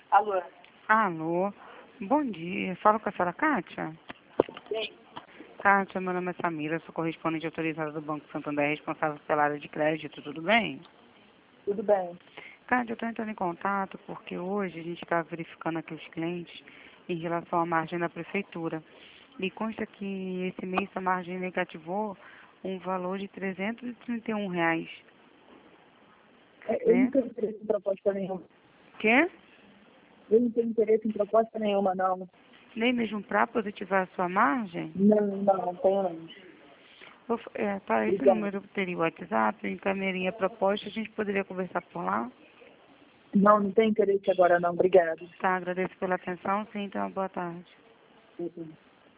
Alô? Alô, bom dia. Falo com a senhora Kátia? Sim. Kátia, meu nome é Samira, sou correspondente autorizada do Banco Santander, responsável pela área de crédito, tudo bem? Tudo bem. Kátia, eu estou entrando em contato porque hoje a gente está verificando aqui os clientes em relação à margem da prefeitura. E consta que esse mês a margem negativou um valor de R$ 331, Eu não né? tenho interesse em proposta nenhuma. Quê? Eu não tenho interesse em proposta nenhuma, não. Nem mesmo para positivar a sua margem? Não tenho não. Para esse Obrigada. número teria o WhatsApp, eu encaminharia a proposta, a gente poderia conversar por lá. Não tenho interesse agora, não. Obrigada. Tá, agradeço pela atenção, sim, então boa tarde. Uhum.